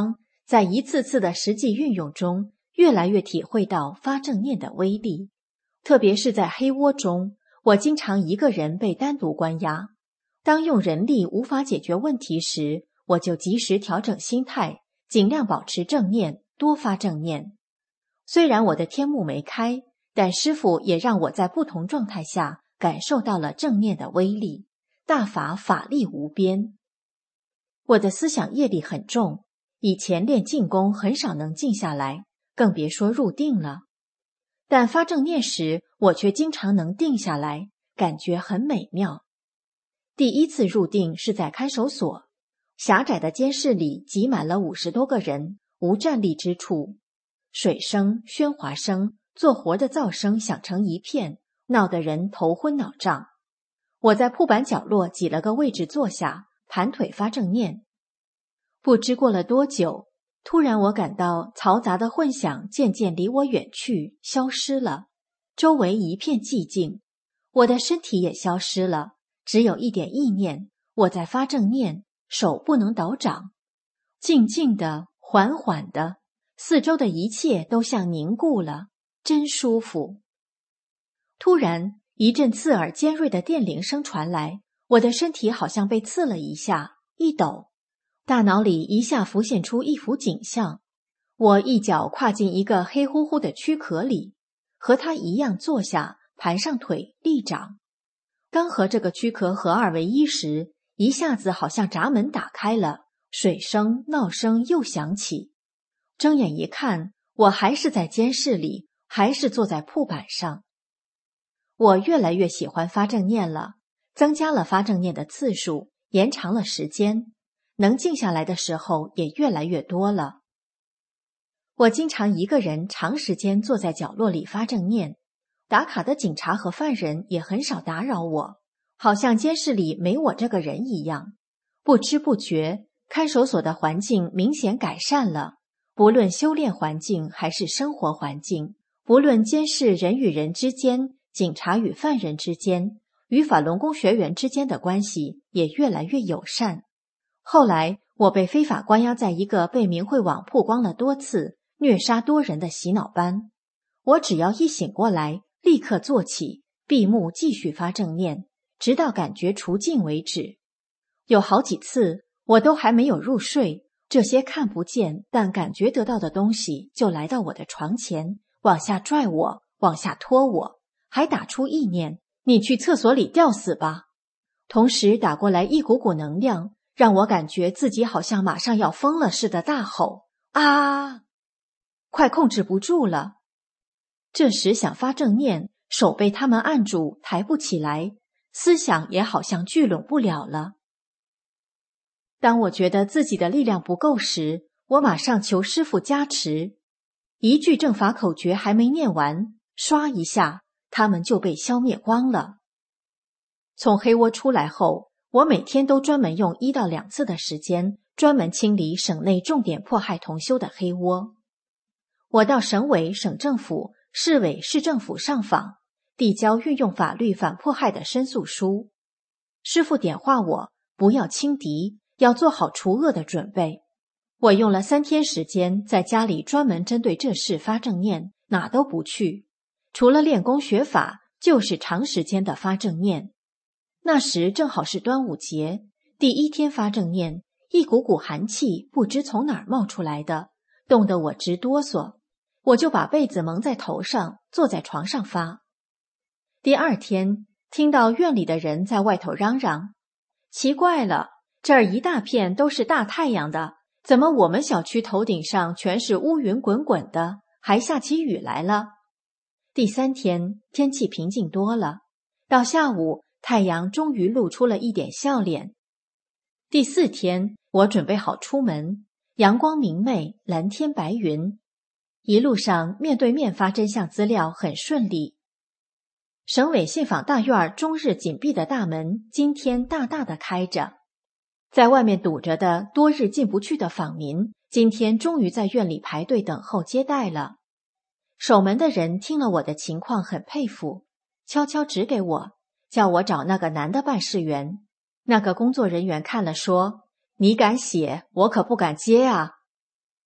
在一次次的实际运用中，越来越体会到发正念的威力。特别是在黑窝中，我经常一个人被单独关押。当用人力无法解决问题时，我就及时调整心态，尽量保持正念，多发正念。虽然我的天目没开，但师父也让我在不同状态下感受到了正念的威力，大法法力无边。我的思想业力很重，以前练静功很少能静下来，更别说入定了。但发正念时，我却经常能定下来，感觉很美妙。第一次入定是在看守所，狭窄的监室里挤满了50多个人，无站立之处，水声、喧哗声、做活的噪声响成一片，闹得人头昏脑胀。我在铺板角落挤了个位置坐下，盘腿发正念。不知过了多久，突然我感到嘈杂的混响渐渐离我远去，消失了，周围一片寂静，我的身体也消失了，只有一点意念，我在发正念，手不能倒掌，静静的，缓缓的，四周的一切都像凝固了，真舒服。突然，一阵刺耳尖锐的电铃声传来，我的身体好像被刺了一下，一抖，大脑里一下浮现出一幅景象，我一脚跨进一个黑乎乎的躯壳里，和它一样坐下，盘上腿，立掌。刚和这个躯壳合二为一时，一下子好像闸门打开了，水声、闹声又响起。睁眼一看，我还是在监室里，还是坐在铺板上。我越来越喜欢发正念了，增加了发正念的次数，延长了时间，能静下来的时候也越来越多了。我经常一个人长时间坐在角落里发正念，打卡的警察和犯人也很少打扰我，好像监室里没我这个人一样。不知不觉，看守所的环境明显改善了，不论修炼环境还是生活环境，不论监视人与人之间，警察与犯人之间，与法轮功学员之间的关系也越来越友善。后来，我被非法关押在一个被明慧网曝光了多次、虐杀多人的洗脑班。我只要一醒过来，立刻坐起，闭目继续发正念，直到感觉除尽为止。有好几次，我都还没有入睡，这些看不见但感觉得到的东西就来到我的床前，往下拽我，往下拖我，还打出意念：你去厕所里吊死吧。同时打过来一股股能量，让我感觉自己好像马上要疯了似的，大吼：啊！快控制不住了。这时想发正念，手被他们按住，抬不起来，思想也好像聚拢不了了。当我觉得自己的力量不够时，我马上求师父加持。一句正法口诀还没念完，唰一下，他们就被消灭光了。从黑窝出来后，我每天都专门用1到2次的时间，专门清理省内重点迫害同修的黑窝。我到省委、省政府、市委、市政府上访，递交运用法律反迫害的申诉书。师父点化我，不要轻敌，要做好除恶的准备。我用了3天时间，在家里专门针对这事发正念，哪都不去，除了练功学法，就是长时间的发正念。那时正好是端午节，第1天发正念，一股股寒气不知从哪儿冒出来的，冻得我直哆嗦，我就把被子蒙在头上，坐在床上发。第2天，听到院里的人在外头嚷嚷：奇怪了，这儿一大片都是大太阳的，怎么我们小区头顶上全是乌云滚滚的，还下起雨来了？第3天，天气平静多了，到下午，太阳终于露出了一点笑脸。第4天，我准备好出门，阳光明媚，蓝天白云。一路上面对面发真相资料很顺利。省委信访大院终日紧闭的大门今天大大的开着，在外面堵着的多日进不去的访民，今天终于在院里排队等候接待了。守门的人听了我的情况很佩服，悄悄指给我，叫我找那个男的办事员。那个工作人员看了说：你敢写，我可不敢接啊。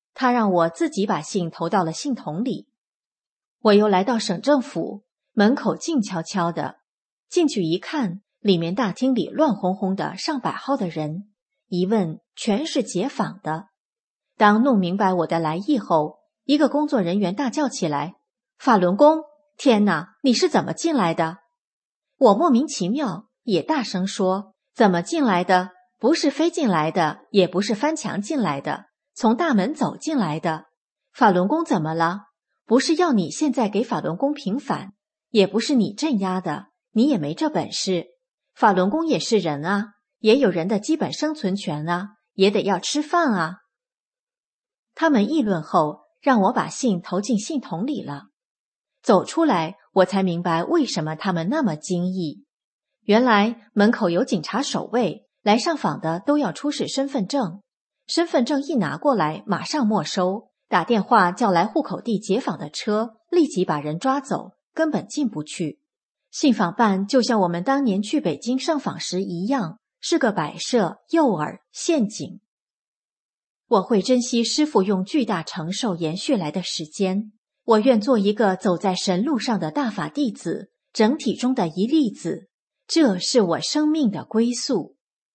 他让我自己把信投到了信筒里。我又来到省政府，门口静悄悄的，进去一看，里面大厅里乱哄哄的上百号的人，一问全是解访的。当弄明白我的来意后，一个工作人员大叫起来：法轮功，天哪，你是怎么进来的？我莫名其妙，也大声说：怎么进来的？不是飞进来的，也不是翻墙进来的，从大门走进来的。法轮功怎么了？不是要你现在给法轮功平反，也不是你镇压的，你也没这本事。法轮功也是人啊，也有人的基本生存权啊，也得要吃饭啊。他们议论后，让我把信投进信筒里了。走出来，我才明白为什么他们那么惊异。原来门口有警察守卫，来上访的都要出示身份证，身份证一拿过来马上没收，打电话叫来户口地解访的车，立即把人抓走，根本进不去。信访办就像我们当年去北京上访时一样，是个摆设、诱饵、陷阱。我会珍惜师父用巨大承受延续来的时间，我愿做一个走在神路上的大法弟子，整体中的一粒子，这是我生命的归宿。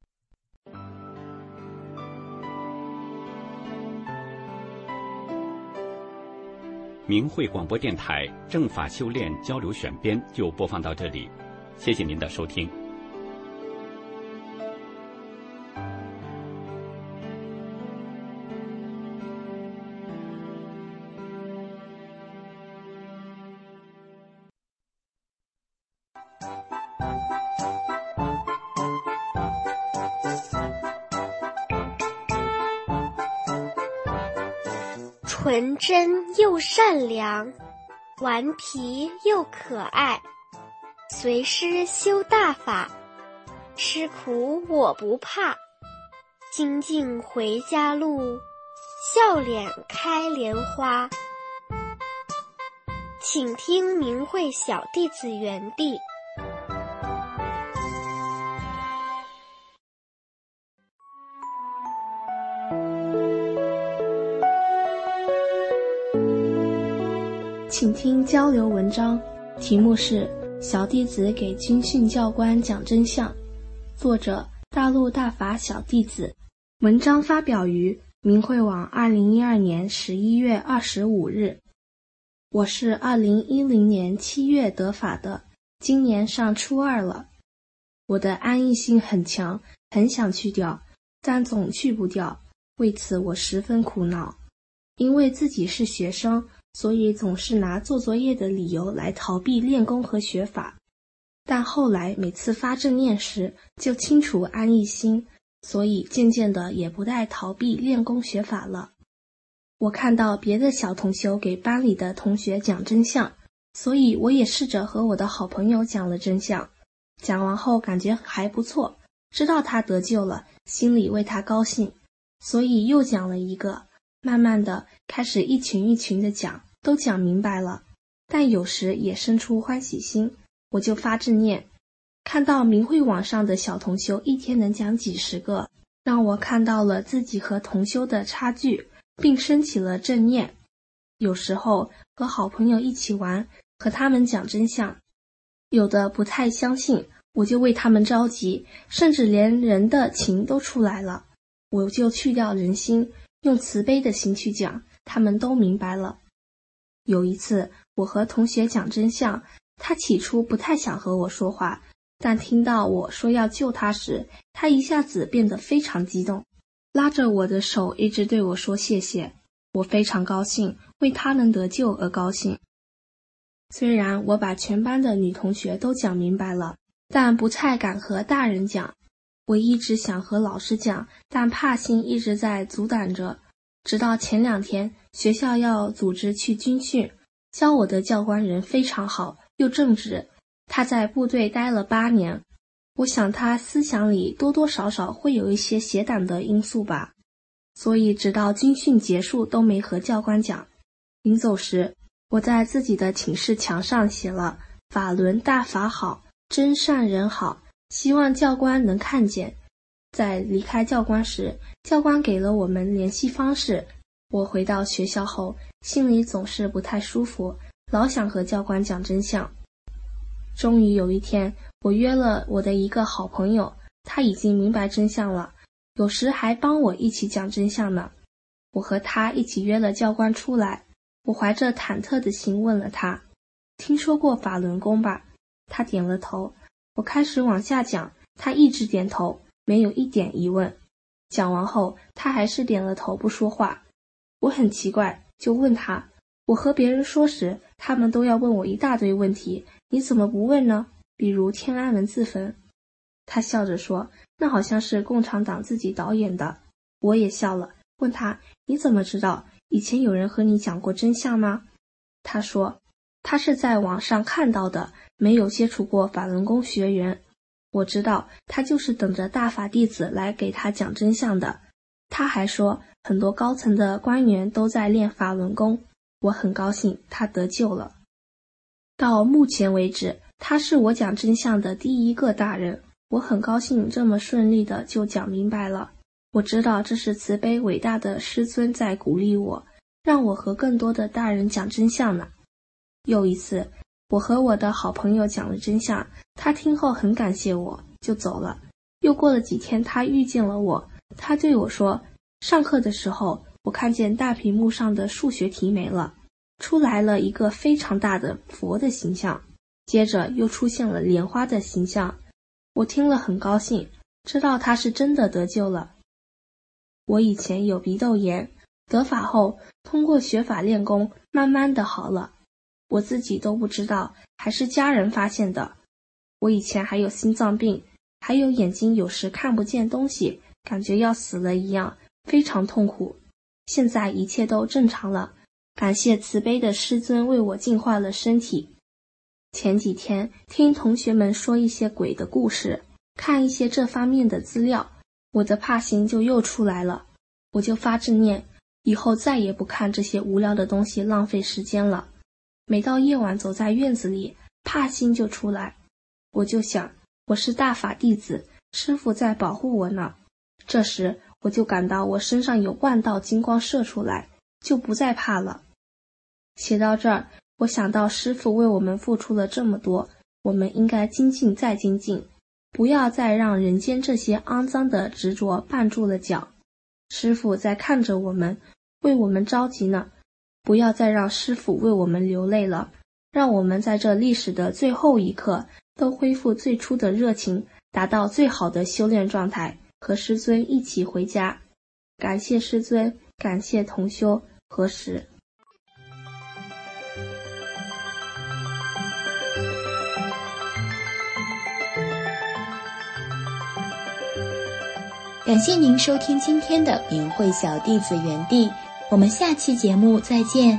明慧广播电台正法修炼交流选编就播放到这里，谢谢您的收听。 纯真又善良，顽皮又可爱，随师修大法，吃苦我不怕，精进回家路，笑脸开莲花。请听明慧小弟子园地。 请听交流文章，题目是《小弟子给军训教官讲真相》，作者大陆大法小弟子。文章发表于明慧网2012年11月25日。我是2010年7月得法的，今年上初2了。我的安逸性很强，很想去掉，但总去不掉，为此我十分苦恼。因为自己是学生，所以总是拿做作业的理由来逃避练功和学法，但后来每次发正念时就清除安逸心，所以渐渐的也不再逃避练功学法了。我看到别的小同修给班里的同学讲真相，所以我也试着和我的好朋友讲了真相。讲完后感觉还不错，知道他得救了，心里为他高兴，所以又讲了一个。慢慢的开始一群一群的讲，都讲明白了，但有时也生出欢喜心，我就发正念。看到明慧网上的小同修一天能讲几十个，让我看到了自己和同修的差距，并升起了正念。有时候和好朋友一起玩，和他们讲真相，有的不太相信，我就为他们着急，甚至连人的情都出来了，我就去掉人心，用慈悲的心去讲，他们都明白了。有一次我和同学讲真相，他起初不太想和我说话，但听到我说要救他时，他一下子变得非常激动，拉着我的手一直对我说谢谢。我非常高兴，为他能得救而高兴。虽然我把全班的女同学都讲明白了，但不太敢和大人讲。我一直想和老师讲，但怕心一直在阻挡着。直到前2天，学校要组织去军训，教我的教官人非常好，又正直。他在部队待了8年，我想他思想里多多少少会有一些邪党的因素吧。所以直到军训结束都没和教官讲。临走时，我在自己的寝室墙上写了“法轮大法好，真善人好”，希望教官能看见。在离开教官时，教官给了我们联系方式， 我回到学校后，心里总是不太舒服，老想和教官讲真相。终于有一天，我约了我的一个好朋友，他已经明白真相了，有时还帮我一起讲真相呢。我和他一起约了教官出来，我怀着忐忑的心问了他，听说过法轮功吧？他点了头。我开始往下讲，他一直点头，没有一点疑问。讲完后，他还是点了头不说话。我很奇怪，就问他，我和别人说时，他们都要问我一大堆问题，你怎么不问呢？比如天安门自焚。他笑着说，那好像是共产党自己导演的。我也笑了，问他，你怎么知道？以前有人和你讲过真相吗？他说，他是在网上看到的，没有接触过法轮功学员。我知道他就是等着大法弟子来给他讲真相的。他还说很多高层的官员都在练法轮功，我很高兴他得救了。到目前为止，他是我讲真相的第一个大人，我很高兴这么顺利的就讲明白了。我知道这是慈悲伟大的师尊在鼓励我，让我和更多的大人讲真相呢。又一次，我和我的好朋友讲了真相，他听后很感谢我，就走了。又过了几天，他遇见了我，他对我说，上课的时候，我看见大屏幕上的数学题没了，出来了一个非常大的佛的形象，接着又出现了莲花的形象。我听了很高兴，知道他是真的得救了。我以前有鼻窦炎，得法后通过学法练功，慢慢的好了。我自己都不知道，还是家人发现的。我以前还有心脏病，还有眼睛有时看不见东西，感觉要死了一样，非常痛苦。现在一切都正常了，感谢慈悲的师尊为我净化了身体。前几天听同学们说一些鬼的故事，看一些这方面的资料，我的怕心就又出来了。我就发志念，以后再也不看这些无聊的东西，浪费时间了。每到夜晚走在院子里，怕心就出来。我就想，我是大法弟子，师父在保护我呢。这时我就感到我身上有万道金光射出来，就不再怕了。写到这儿，我想到师父为我们付出了这么多，我们应该精进再精进，不要再让人间这些肮脏的执着绊住了脚。师父在看着我们，为我们着急呢，不要再让师父为我们流泪了，让我们在这历史的最后一刻都恢复最初的热情，达到最好的修炼状态，和师尊一起回家。感谢师尊，感谢同修，何时。 感谢您收听今天的明慧小弟子园地，我们下期节目再见。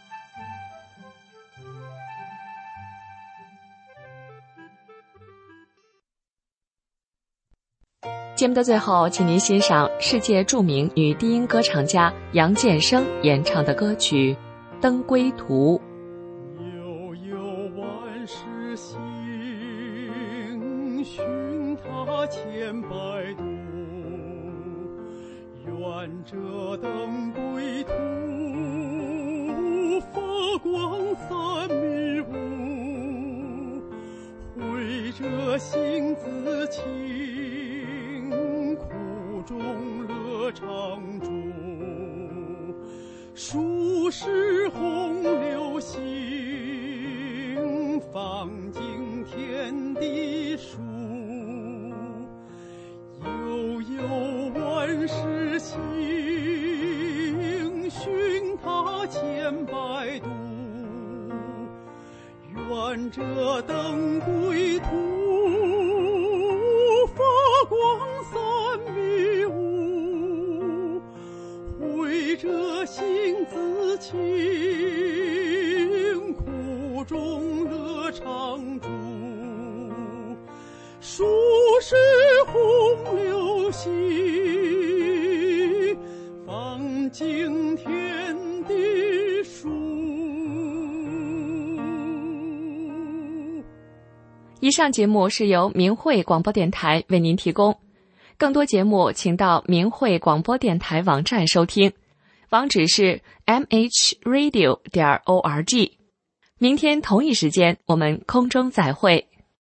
节目的最后，请您欣赏世界著名女低音歌唱家杨建生演唱的歌曲《登归途》。 悠悠万世行，寻他千百度，愿这登归途，发光三迷雾，慧者心自清，苦中乐常驻，数世洪流行，放尽天地数，悠悠万世行，寻他千百度，愿这登归途，发光三迷雾，慧者心自清，苦中乐常驻，数世洪流行，放尽天地数。 以上节目是由明慧广播电台为您提供，更多节目请到明慧广播电台网站收听。 网址是 mhradio.org。明天同一时间我们空中再会。